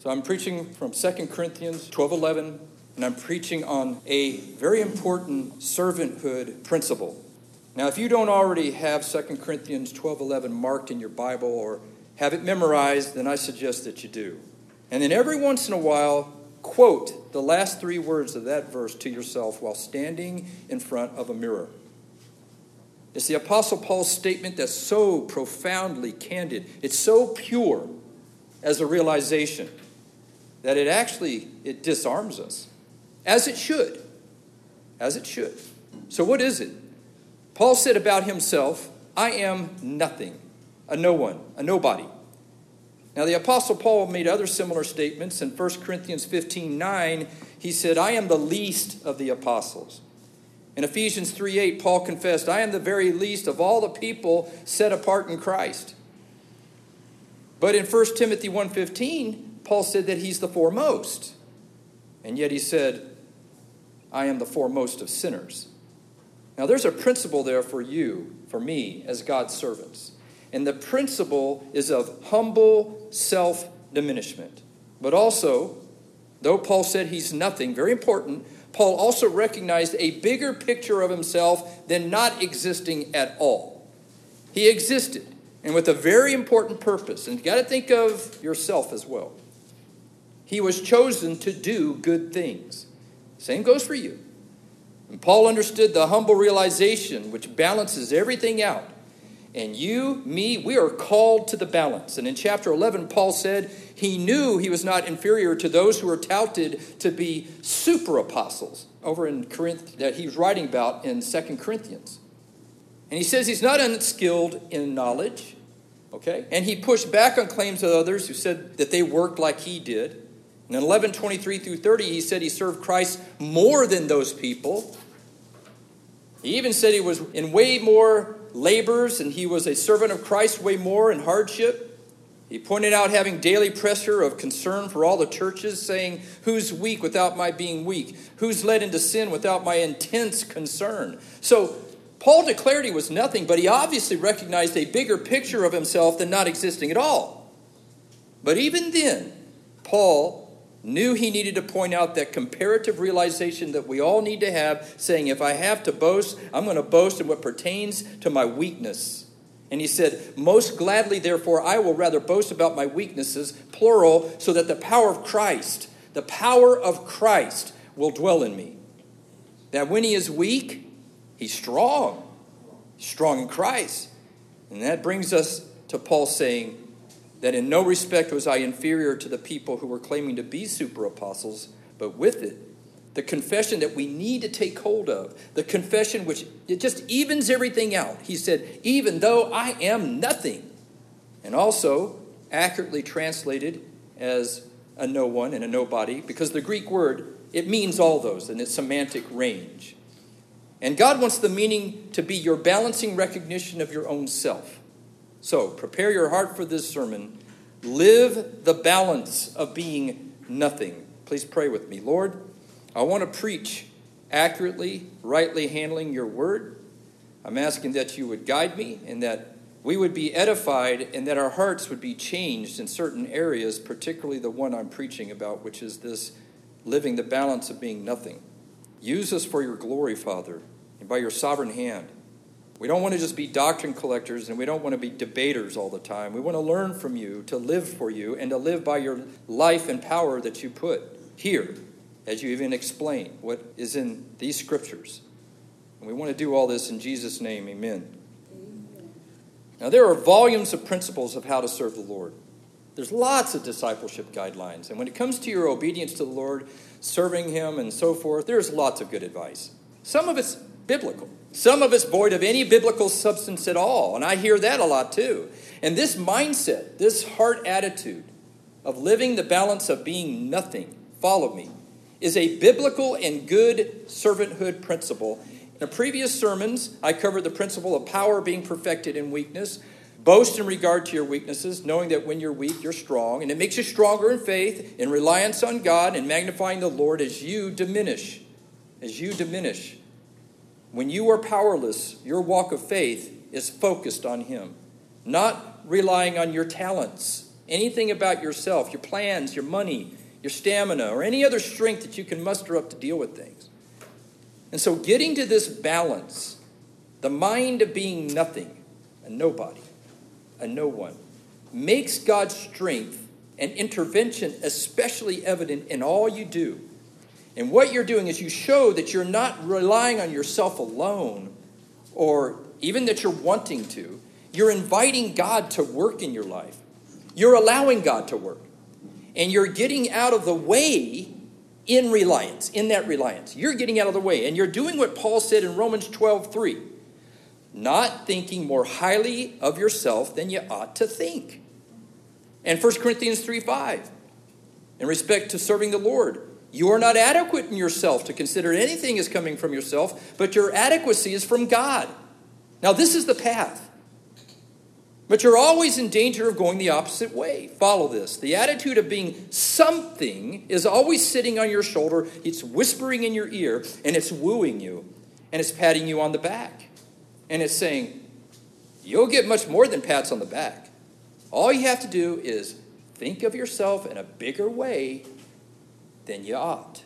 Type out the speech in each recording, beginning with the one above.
So I'm preaching from 2 Corinthians 12:11, and I'm preaching on a very important servanthood principle. Now, if you don't already have 2 Corinthians 12:11 marked in your Bible or have it memorized, then I suggest that you do. And then every once in a while, quote the last 3 words of that verse to yourself while standing in front of a mirror. It's the Apostle Paul's statement that's so profoundly candid. It's so pure as a realization that it disarms us. As it should. As it should. So what is it? Paul said about himself, I am nothing, a no one, a nobody. Now the Apostle Paul made other similar statements. In 1 Corinthians 15:9, he said, I am the least of the apostles. In Ephesians 3:8, Paul confessed, I am the very least of all the people set apart in Christ. But in 1 Timothy 1:15, Paul said that he's the foremost. And yet he said, I am the foremost of sinners. Now there's a principle there for you, for me, as God's servants. And the principle is of humble self-diminishment. But also, though Paul said he's nothing, very important, Paul also recognized a bigger picture of himself than not existing at all. He existed, and with a very important purpose. And you got to think of yourself as well. He was chosen to do good things. Same goes for you. And Paul understood the humble realization which balances everything out. And you, me, we are called to the balance. And in chapter 11, Paul said he knew he was not inferior to those who were touted to be super apostles over in Corinth that he was writing about in 2 Corinthians. And he says he's not unskilled in knowledge. Okay? And he pushed back on claims of others who said that they worked like he did. And in 11:23 through 30, he said he served Christ more than those people. He even said he was in way more labors, and he was a servant of Christ way more in hardship. He pointed out having daily pressure of concern for all the churches, saying, who's weak without my being weak? Who's led into sin without my intense concern? So Paul declared he was nothing, but he obviously recognized a bigger picture of himself than not existing at all. But even then, Paul knew he needed to point out that comparative realization that we all need to have, saying, if I have to boast, I'm going to boast in what pertains to my weakness. And he said, most gladly, therefore, I will rather boast about my weaknesses, plural, so that the power of Christ will dwell in me. That when he is weak, he's strong. He's strong in Christ. And that brings us to Paul saying, that in no respect was I inferior to the people who were claiming to be super apostles, but with it, the confession that we need to take hold of, the confession which it just evens everything out. He said, even though I am nothing, and also accurately translated as a no one and a nobody, because the Greek word, it means all those in its semantic range. And God wants the meaning to be your balancing recognition of your own self. So, prepare your heart for this sermon. Live the balance of being nothing. Please pray with me. Lord, I want to preach accurately, rightly handling your word. I'm asking that you would guide me and that we would be edified and that our hearts would be changed in certain areas, particularly the one I'm preaching about, which is this living the balance of being nothing. Use us for your glory, Father, and by your sovereign hand. We don't want to just be doctrine collectors, and we don't want to be debaters all the time. We want to learn from you, to live for you, and to live by your life and power that you put here, as you even explain what is in these scriptures. And we want to do all this in Jesus' name, amen. Now, there are volumes of principles of how to serve the Lord. There's lots of discipleship guidelines. And when it comes to your obedience to the Lord, serving him and so forth, there's lots of good advice. Some of it's biblical. Some of it's void of any biblical substance at all. And I hear that a lot too. And this mindset, this heart attitude of living the balance of being nothing, follow me, is a biblical and good servanthood principle. In the previous sermons, I covered the principle of power being perfected in weakness. Boast in regard to your weaknesses, knowing that when you're weak, you're strong. And it makes you stronger in faith, in reliance on God, and magnifying the Lord as you diminish. As you diminish. When you are powerless, your walk of faith is focused on him. Not relying on your talents, anything about yourself, your plans, your money, your stamina, or any other strength that you can muster up to deal with things. And so getting to this balance, the mind of being nothing, a nobody, a no one, makes God's strength and intervention especially evident in all you do. And what you're doing is you show that you're not relying on yourself alone, or even that you're wanting to. You're inviting God to work in your life. You're allowing God to work. And you're getting out of the way in reliance, in that reliance. You're getting out of the way. And you're doing what Paul said in Romans 12:3. Not thinking more highly of yourself than you ought to think. And 1 Corinthians 3:5. In respect to serving the Lord, you are not adequate in yourself to consider anything as coming from yourself, but your adequacy is from God. Now this is the path. But you're always in danger of going the opposite way. Follow this. The attitude of being something is always sitting on your shoulder. It's whispering in your ear, and it's wooing you, and it's patting you on the back. And it's saying, you'll get much more than pats on the back. All you have to do is think of yourself in a bigger way than you ought.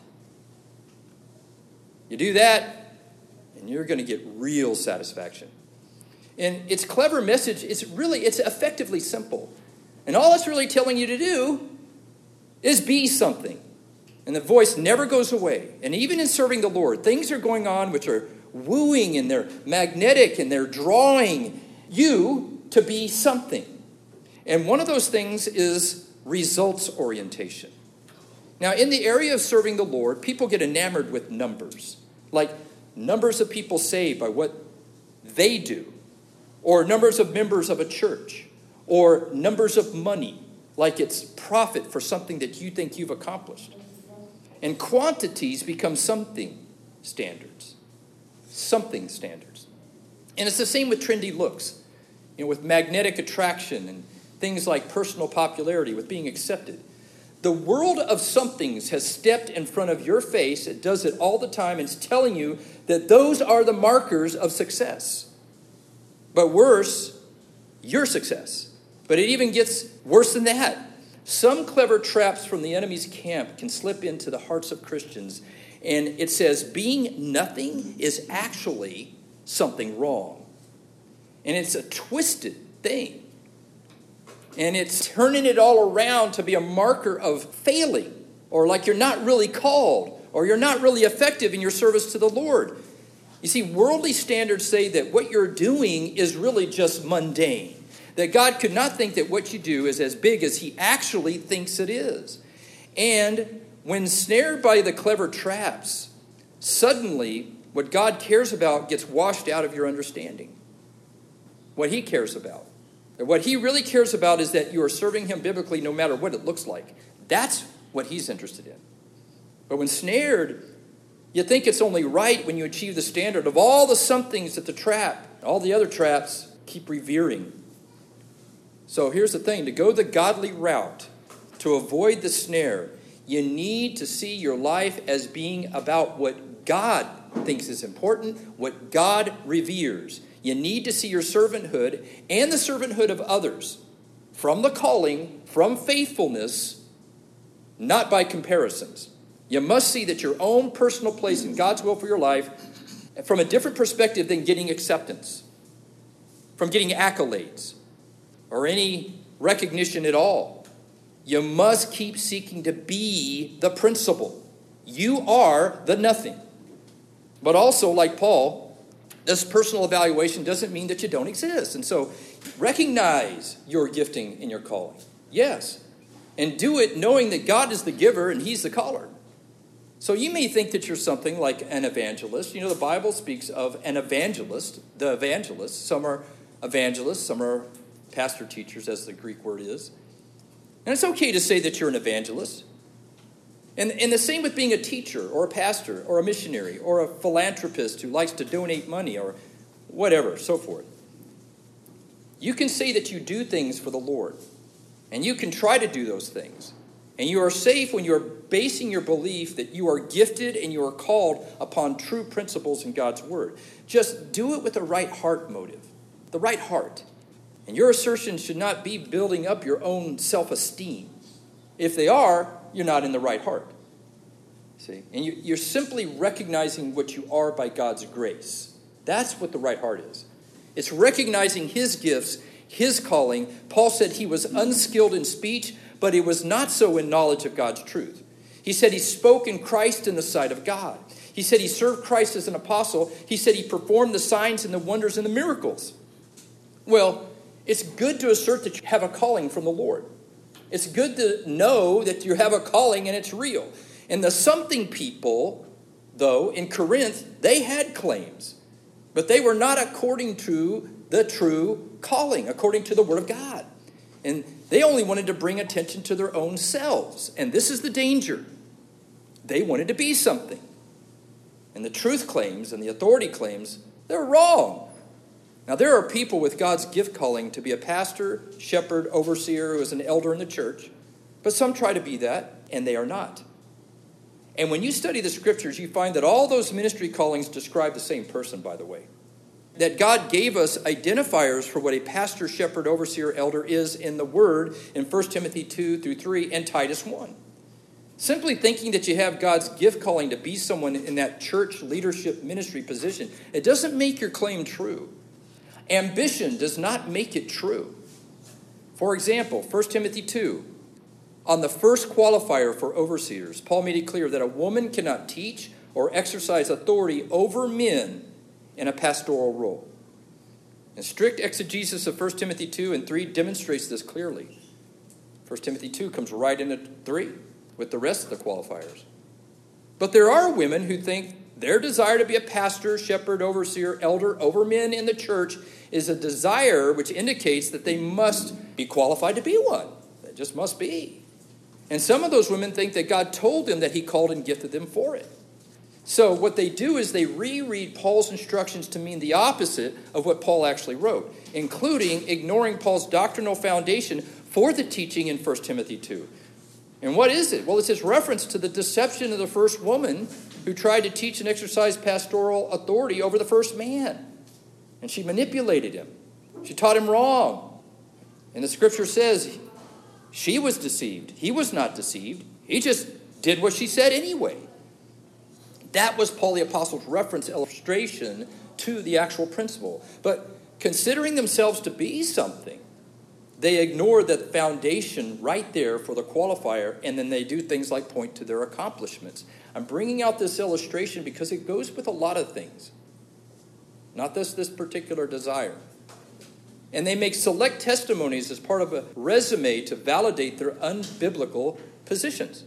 You do that, and you're going to get real satisfaction. And its clever message, it's effectively simple. And all it's really telling you to do is be something. And the voice never goes away. And even in serving the Lord, things are going on which are wooing, and they're magnetic, and they're drawing you to be something. And one of those things is results orientation. Now, in the area of serving the Lord, people get enamored with numbers, like numbers of people saved by what they do, or numbers of members of a church, or numbers of money, like it's profit for something that you think you've accomplished. And quantities become something standards. Something standards. And it's the same with trendy looks, with magnetic attraction and things like personal popularity, with being accepted. The world of somethings has stepped in front of your face. It does it all the time, and it's telling you that those are the markers of success. But worse, your success. But it even gets worse than that. Some clever traps from the enemy's camp can slip into the hearts of Christians. And it says being nothing is actually something wrong. And it's a twisted thing. And it's turning it all around to be a marker of failing, or like you're not really called, or you're not really effective in your service to the Lord. You see, worldly standards say that what you're doing is really just mundane. That God could not think that what you do is as big as he actually thinks it is. And when snared by the clever traps, suddenly what God cares about gets washed out of your understanding. What he cares about. And what he really cares about is that you are serving him biblically no matter what it looks like. That's what he's interested in. But when snared, you think it's only right when you achieve the standard of all the somethings that the trap, all the other traps, keep revering. So here's the thing. To go the godly route, to avoid the snare, you need to see your life as being about what God thinks is important, what God reveres. You need to see your servanthood and the servanthood of others from the calling, from faithfulness, not by comparisons. You must see that your own personal place in God's will for your life from a different perspective than getting acceptance, from getting accolades, or any recognition at all. You must keep seeking to be the principal. You are the nothing. But also, like Paul, this personal evaluation doesn't mean that you don't exist. And so recognize your gifting and your calling. Yes. And do it knowing that God is the giver and he's the caller. So you may think that you're something like an evangelist. The Bible speaks of an evangelist, the evangelist. Some are evangelists, some are pastor teachers, as the Greek word is. And it's okay to say that you're an evangelist. And the same with being a teacher or a pastor or a missionary or a philanthropist who likes to donate money or whatever, so forth. You can say that you do things for the Lord. And you can try to do those things. And you are safe when you are basing your belief that you are gifted and you are called upon true principles in God's word. Just do it with the right heart motive, the right heart. And your assertions should not be building up your own self-esteem. If they are, you're not in the right heart. See? And you're simply recognizing what you are by God's grace. That's what the right heart is. It's recognizing his gifts, his calling. Paul said he was unskilled in speech, but he was not so in knowledge of God's truth. He said he spoke in Christ in the sight of God. He said he served Christ as an apostle. He said he performed the signs and the wonders and the miracles. Well, it's good to assert that you have a calling from the Lord. It's good to know that you have a calling and it's real. And the something people, though, in Corinth, they had claims. But they were not according to the true calling, according to the Word of God. And they only wanted to bring attention to their own selves. And this is the danger. They wanted to be something. And the truth claims and the authority claims, they're wrong. Now, there are people with God's gift calling to be a pastor, shepherd, overseer, who is an elder in the church. But some try to be that, and they are not. And when you study the scriptures, you find that all those ministry callings describe the same person, by the way. That God gave us identifiers for what a pastor, shepherd, overseer, elder is in the Word in 1 Timothy 2 through 3 and Titus 1. Simply thinking that you have God's gift calling to be someone in that church leadership ministry position, it doesn't make your claim true. Ambition does not make it true. For example, 1 Timothy 2, on the first qualifier for overseers, Paul made it clear that a woman cannot teach or exercise authority over men in a pastoral role. And strict exegesis of 1 Timothy 2 and 3 demonstrates this clearly. 1 Timothy 2 comes right into 3 with the rest of the qualifiers. But there are women who think their desire to be a pastor, shepherd, overseer, elder over men in the church is a desire which indicates that they must be qualified to be one. They just must be. And some of those women think that God told them that he called and gifted them for it. So what they do is they reread Paul's instructions to mean the opposite of what Paul actually wrote, including ignoring Paul's doctrinal foundation for the teaching in 1 Timothy 2. And what is it? Well, it's his reference to the deception of the first woman who tried to teach and exercise pastoral authority over the first man. And she manipulated him. She taught him wrong. And the scripture says she was deceived. He was not deceived. He just did what she said anyway. That was Paul the Apostle's reference illustration to the actual principle. But considering themselves to be something, they ignore the foundation right there for the qualifier, and then they do things like point to their accomplishments. I'm bringing out this illustration because it goes with a lot of things, not this particular desire. And they make select testimonies as part of a resume to validate their unbiblical positions.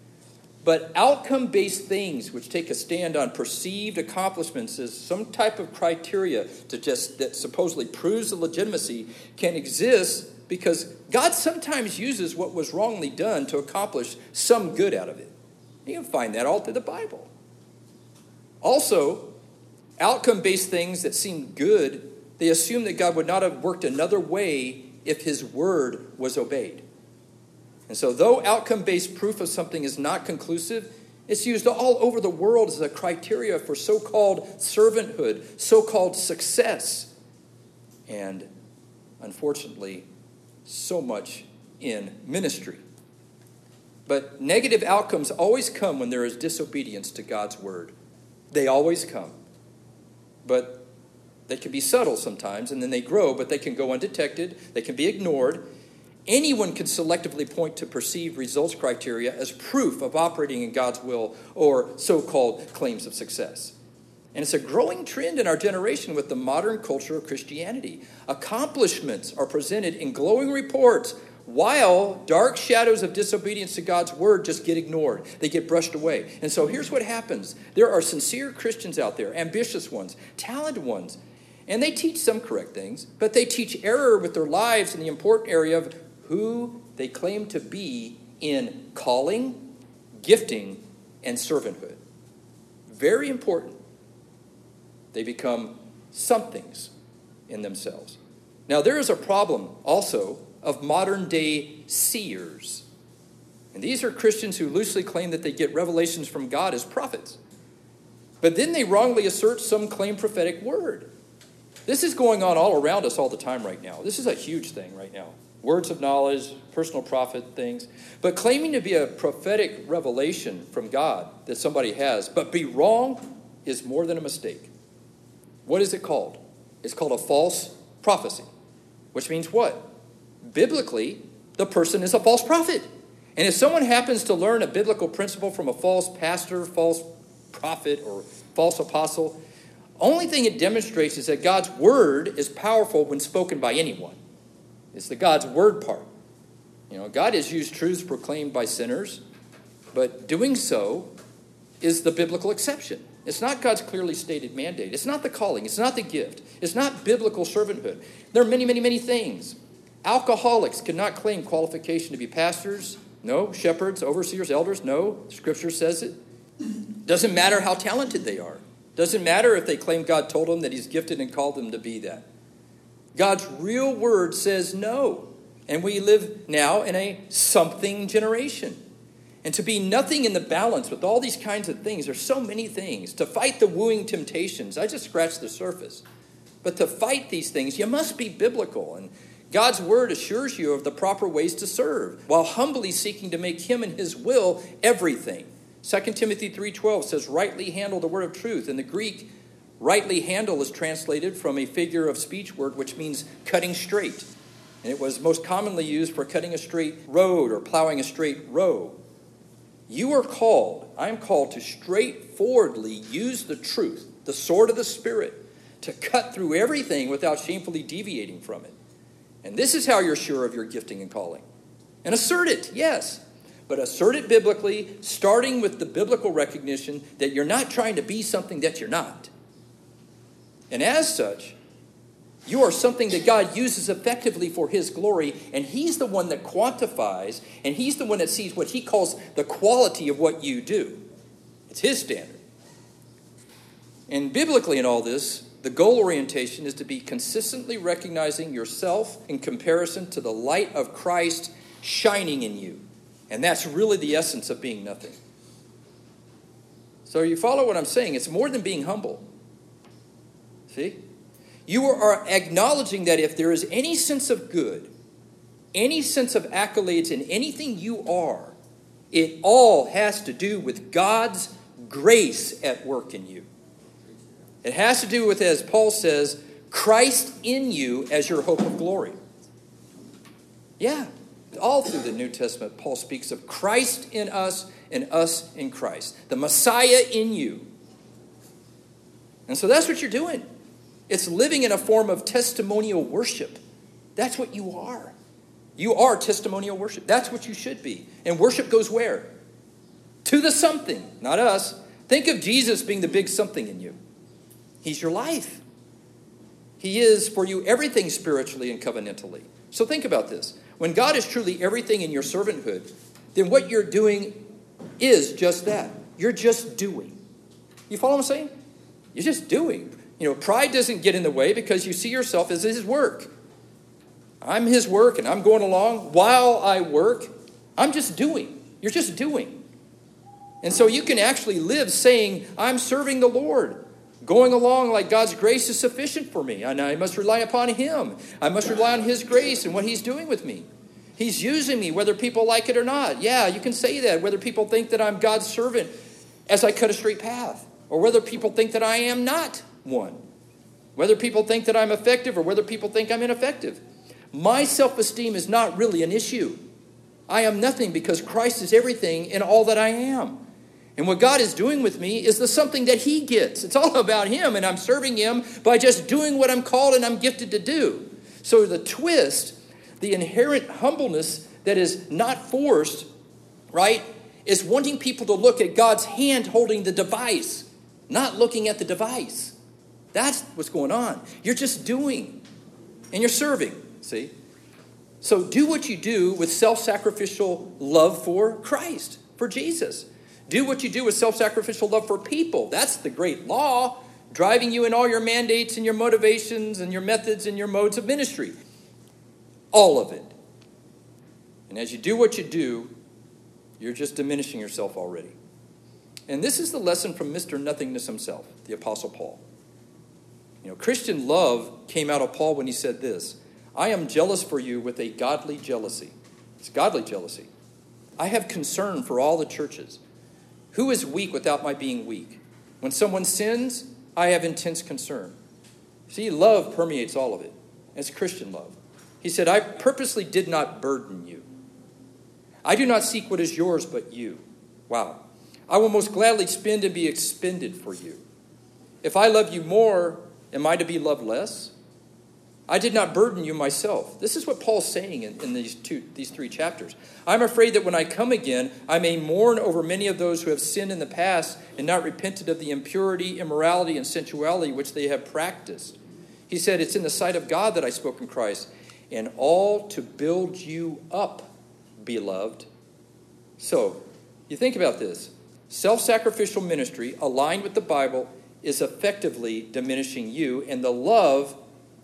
But outcome-based things which take a stand on perceived accomplishments as some type of criteria that supposedly proves the legitimacy can exist because God sometimes uses what was wrongly done to accomplish some good out of it. You can find that all through the Bible. Also, outcome-based things that seem good, they assume that God would not have worked another way if his word was obeyed. And so though outcome-based proof of something is not conclusive, it's used all over the world as a criteria for so-called servanthood, so-called success. And unfortunately, so much in ministry. But negative outcomes always come when there is disobedience to God's word. They always come. But they can be subtle sometimes, and then they grow, but they can go undetected. They can be ignored. Anyone can selectively point to perceived results criteria as proof of operating in God's will or so-called claims of success. And it's a growing trend in our generation with the modern culture of Christianity. Accomplishments are presented in glowing reports while dark shadows of disobedience to God's word just get ignored. They get brushed away. And so here's what happens. There are sincere Christians out there, ambitious ones, talented ones, and they teach some correct things, but they teach error with their lives in the important area of who they claim to be in calling, gifting, and servanthood. Very important. They become somethings in themselves. Now, there is a problem also of modern-day seers. And these are Christians who loosely claim that they get revelations from God as prophets. But then they wrongly assert some claimed prophetic word. This is going on all around us all the time right now. This is a huge thing right now. Words of knowledge, personal prophet things. But claiming to be a prophetic revelation from God that somebody has, but be wrong, is more than a mistake. What is it called? It's called a false prophecy. Which means what? Biblically, the person is a false prophet. And if someone happens to learn a biblical principle from a false pastor, false prophet, or false apostle, only thing it demonstrates is that God's word is powerful when spoken by anyone. It's the God's word part. God has used truths proclaimed by sinners, but doing so is the biblical exception. It's not God's clearly stated mandate. It's not the calling. It's not the gift. It's not biblical servanthood. There are many, many, many things. Alcoholics cannot claim qualification to be pastors. No. Shepherds, overseers, elders. No. Scripture says it. Doesn't matter how talented they are. Doesn't matter if they claim God told them that he's gifted and called them to be that. God's real word says no. And we live now in a something generation. And to be nothing in the balance with all these kinds of things, there's so many things. To fight the wooing temptations, I just scratched the surface. But to fight these things, you must be biblical. And God's word assures you of the proper ways to serve, while humbly seeking to make him and his will everything. 2 Timothy 3:12 says, rightly handle the word of truth. In the Greek, rightly handle is translated from a figure of speech word, which means cutting straight. And it was most commonly used for cutting a straight road or plowing a straight row. You are called, I'm called to straightforwardly use the truth, the sword of the Spirit, to cut through everything without shamefully deviating from it. And this is how you're sure of your gifting and calling. And assert it, yes. But assert it biblically, starting with the biblical recognition that you're not trying to be something that you're not. And as such, you are something that God uses effectively for his glory, and he's the one that quantifies, and he's the one that sees what he calls the quality of what you do. It's his standard. And biblically in all this, the goal orientation is to be consistently recognizing yourself in comparison to the light of Christ shining in you. And that's really the essence of being nothing. So you follow what I'm saying? It's more than being humble. See? You are acknowledging that if there is any sense of good, any sense of accolades in anything you are, it all has to do with God's grace at work in you. It has to do with, as Paul says, Christ in you as your hope of glory. Yeah, all through the New Testament, Paul speaks of Christ in us and us in Christ. The Messiah in you. And so that's what you're doing. It's living in a form of testimonial worship. That's what you are. You are testimonial worship. That's what you should be. And worship goes where? To the something, not us. Think of Jesus being the big something in you. He's your life. He is for you everything spiritually and covenantally. So think about this. When God is truly everything in your servanthood, then what you're doing is just that. You're just doing. You follow what I'm saying? You're just doing. Pride doesn't get in the way because you see yourself as his work. I'm his work and I'm going along. While I work, I'm just doing. You're just doing. And so you can actually live saying, I'm serving the Lord. Going along like God's grace is sufficient for me. And I must rely upon him. I must rely on his grace and what he's doing with me. He's using me whether people like it or not. Yeah, you can say that. Whether people think that I'm God's servant as I cut a straight path. Or whether people think that I am not one. Whether people think that I'm effective or whether people think I'm ineffective. My self-esteem is not really an issue. I am nothing because Christ is everything in all that I am. And what God is doing with me is the something that he gets. It's all about him, and I'm serving him by just doing what I'm called and I'm gifted to do. So the twist, the inherent humbleness that is not forced, right, is wanting people to look at God's hand holding the device, not looking at the device. That's what's going on. You're just doing, and you're serving, see? So do what you do with self-sacrificial love for Christ, for Jesus. Do what you do with self-sacrificial love for people. That's the great law, driving you in all your mandates and your motivations and your methods and your modes of ministry. All of it. And as you do what you do, you're just diminishing yourself already. And this is the lesson from Mr. Nothingness himself, the Apostle Paul. Christian love came out of Paul when he said this: I am jealous for you with a godly jealousy. It's godly jealousy. I have concern for all the churches. Who is weak without my being weak? When someone sins, I have intense concern. See, love permeates all of it. It's Christian love. He said, I purposely did not burden you. I do not seek what is yours but you. Wow. I will most gladly spend and be expended for you. If I love you more, am I to be loved less? I did not burden you myself. This is what Paul's saying in these three chapters. I'm afraid that when I come again, I may mourn over many of those who have sinned in the past and not repented of the impurity, immorality, and sensuality which they have practiced. He said, it's in the sight of God that I spoke in Christ, and all to build you up, beloved. So, you think about this. Self-sacrificial ministry aligned with the Bible is effectively diminishing you, and the love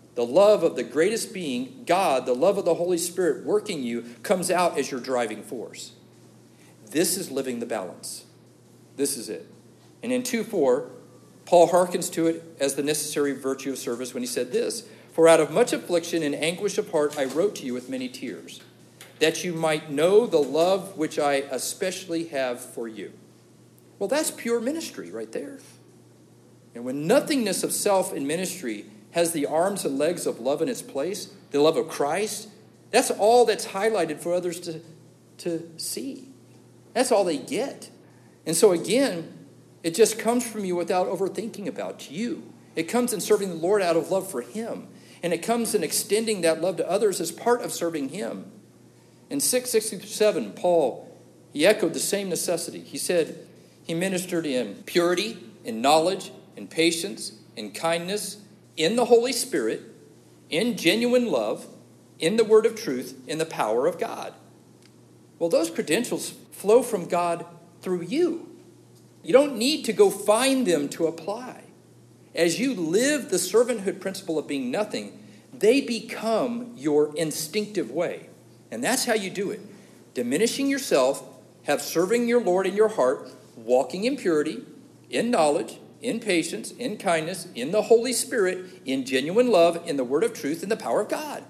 of the greatest being, God, the love of the Holy Spirit working you, comes out as your driving force. This is living the balance. This is it. And in 2:4, Paul hearkens to it as the necessary virtue of service when he said this: For out of much affliction and anguish of heart I wrote to you with many tears, that you might know the love which I especially have for you. Well, that's pure ministry right there. And when nothingness of self in ministry has the arms and legs of love in its place, the love of Christ, that's all that's highlighted for others to see. That's all they get. And so again, it just comes from you without overthinking about you. It comes in serving the Lord out of love for him. And it comes in extending that love to others as part of serving him. In 6:67, Paul, he echoed the same necessity. He said he ministered in purity, in knowledge, in patience, in kindness, in the Holy Spirit, in genuine love, in the word of truth, in the power of God. Well, those credentials flow from God through you. You don't need to go find them to apply. As you live the servanthood principle of being nothing, they become your instinctive way. And that's how you do it. Diminishing yourself, have serving your Lord in your heart, walking in purity, in knowledge, in patience, in kindness, in the Holy Spirit, in genuine love, in the word of truth, in the power of God.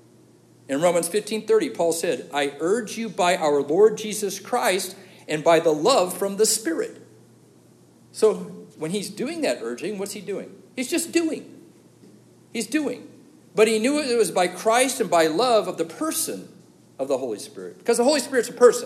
In Romans 15:30, Paul said, I urge you by our Lord Jesus Christ and by the love from the Spirit. So when he's doing that urging, what's he doing? He's just doing. He's doing. But he knew it was by Christ and by love of the person of the Holy Spirit. Because the Holy Spirit's a person.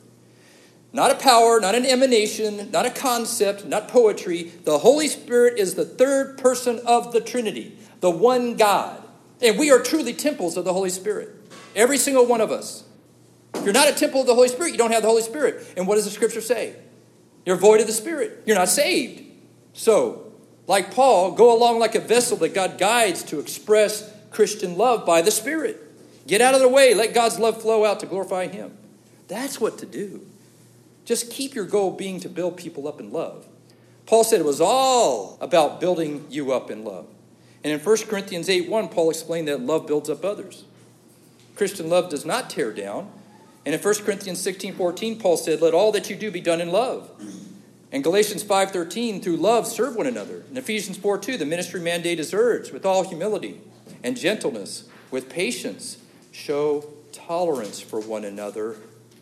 Not a power, not an emanation, not a concept, not poetry. The Holy Spirit is the third person of the Trinity, the one God. And we are truly temples of the Holy Spirit. Every single one of us. If you're not a temple of the Holy Spirit, you don't have the Holy Spirit. And what does the Scripture say? You're void of the Spirit. You're not saved. So, like Paul, go along like a vessel that God guides to express Christian love by the Spirit. Get out of the way. Let God's love flow out to glorify him. That's what to do. Just keep your goal being to build people up in love. Paul said it was all about building you up in love. And in 1 Corinthians 8:1, Paul explained that love builds up others. Christian love does not tear down. And in 1 Corinthians 16:14, Paul said, let all that you do be done in love. In Galatians 5:13, through love, serve one another. In Ephesians 4:2, the ministry mandate is urged with all humility and gentleness, with patience, show tolerance for one another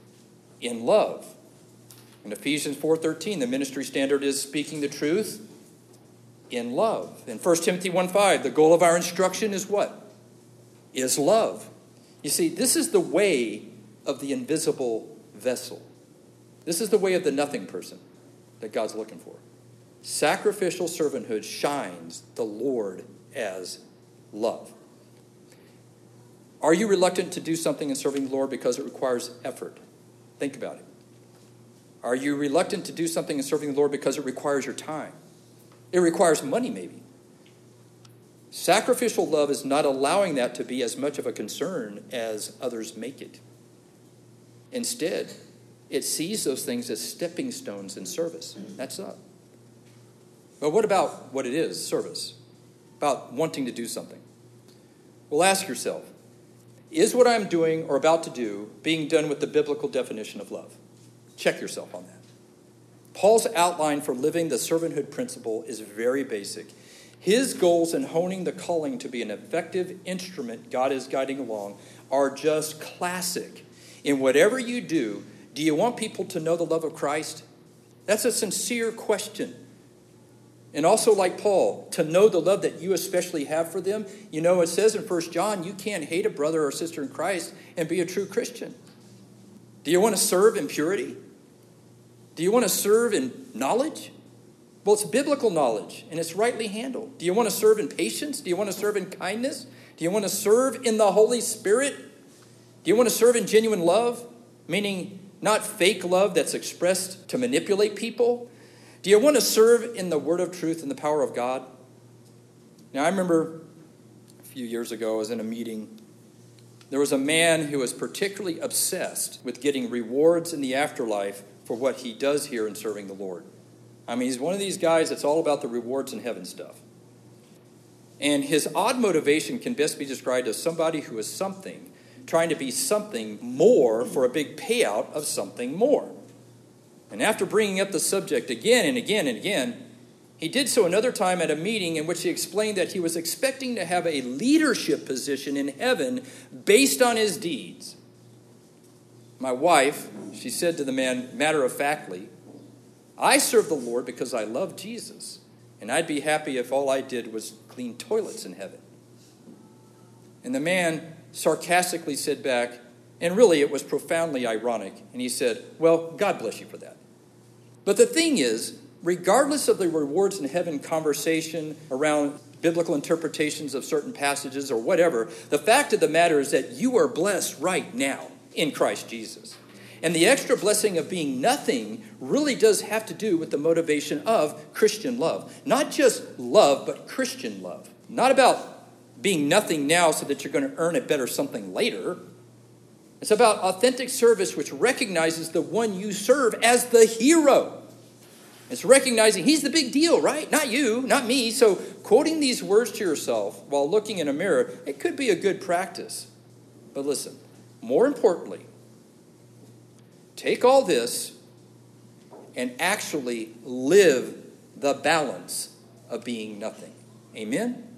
in love. In Ephesians 4:13, the ministry standard is speaking the truth in love. In 1 Timothy 1:5, the goal of our instruction is what? Is love. You see, this is the way of the invisible vessel. This is the way of the nothing person that God's looking for. Sacrificial servanthood shines the Lord as love. Are you reluctant to do something in serving the Lord because it requires effort? Think about it. Are you reluctant to do something in serving the Lord because it requires your time? It requires money, maybe. Sacrificial love is not allowing that to be as much of a concern as others make it. Instead, it sees those things as stepping stones in service. That's not. But what about what it is, service? About wanting to do something. Well, ask yourself, is what I'm doing or about to do being done with the biblical definition of love? Check yourself on that. Paul's outline for living the servanthood principle is very basic. His goals in honing the calling to be an effective instrument God is guiding along are just classic. In whatever you do you want people to know the love of Christ? That's a sincere question. And also, like Paul, to know the love that you especially have for them. You know, it says in 1 John, you can't hate a brother or sister in Christ and be a true Christian. Do you want to serve in purity? Do you want to serve in knowledge? Well, it's biblical knowledge, and it's rightly handled. Do you want to serve in patience? Do you want to serve in kindness? Do you want to serve in the Holy Spirit? Do you want to serve in genuine love? Meaning not fake love that's expressed to manipulate people. Do you want to serve in the word of truth and the power of God? Now, I remember a few years ago, I was in a meeting. There was a man who was particularly obsessed with getting rewards in the afterlife for what he does here in serving the Lord. I mean, he's one of these guys that's all about the rewards in heaven stuff. And his odd motivation can best be described as somebody who is something, trying to be something more for a big payout of something more. And after bringing up the subject again and again and again, he did so another time at a meeting in which he explained that he was expecting to have a leadership position in heaven based on his deeds. My wife, she said to the man matter-of-factly, I serve the Lord because I love Jesus, and I'd be happy if all I did was clean toilets in heaven. And the man sarcastically said back, and really it was profoundly ironic, and he said, well, God bless you for that. But the thing is, regardless of the rewards in heaven conversation around biblical interpretations of certain passages or whatever, the fact of the matter is that you are blessed right now in Christ Jesus. And the extra blessing of being nothing really does have to do with the motivation of Christian love. Not just love, but Christian love. Not about being nothing now so that you're going to earn a better something later. It's about authentic service which recognizes the one you serve as the hero. It's recognizing he's the big deal, right? Not you, not me. So quoting these words to yourself while looking in a mirror, it could be a good practice. But listen, more importantly, take all this and actually live the balance of being nothing. Amen?